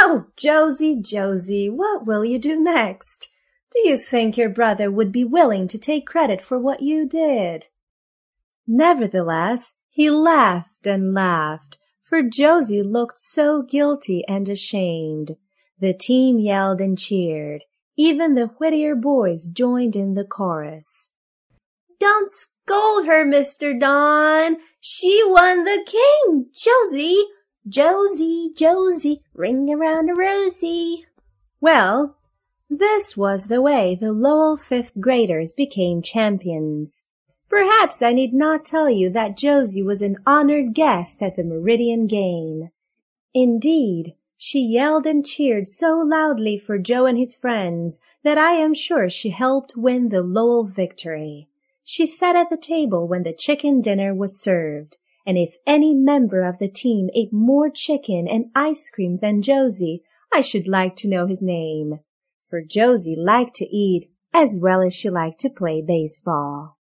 Oh, Josie, Josie, what will you do next? Do you think your brother would be willing to take credit for what you did?" Nevertheless, he laughed and laughed, for Josie looked so guilty and ashamed. The team yelled and cheered. Even the Whittier boys joined in the chorus. "Don't scold her, Mr. Don. She won the game, Josie. Josie, Josie, ring around a rosy." Well, this was the way the Lowell fifth graders became champions. Perhaps I need not tell you that Josie was an honored guest at the Meridian game. Indeed, she yelled and cheered so loudly for Joe and his friends that I am sure she helped win the Lowell victory. She sat at the table when the chicken dinner was served, and if any member of the team ate more chicken and ice cream than Josie, I should like to know his name. For Josie liked to eat as well as she liked to play baseball.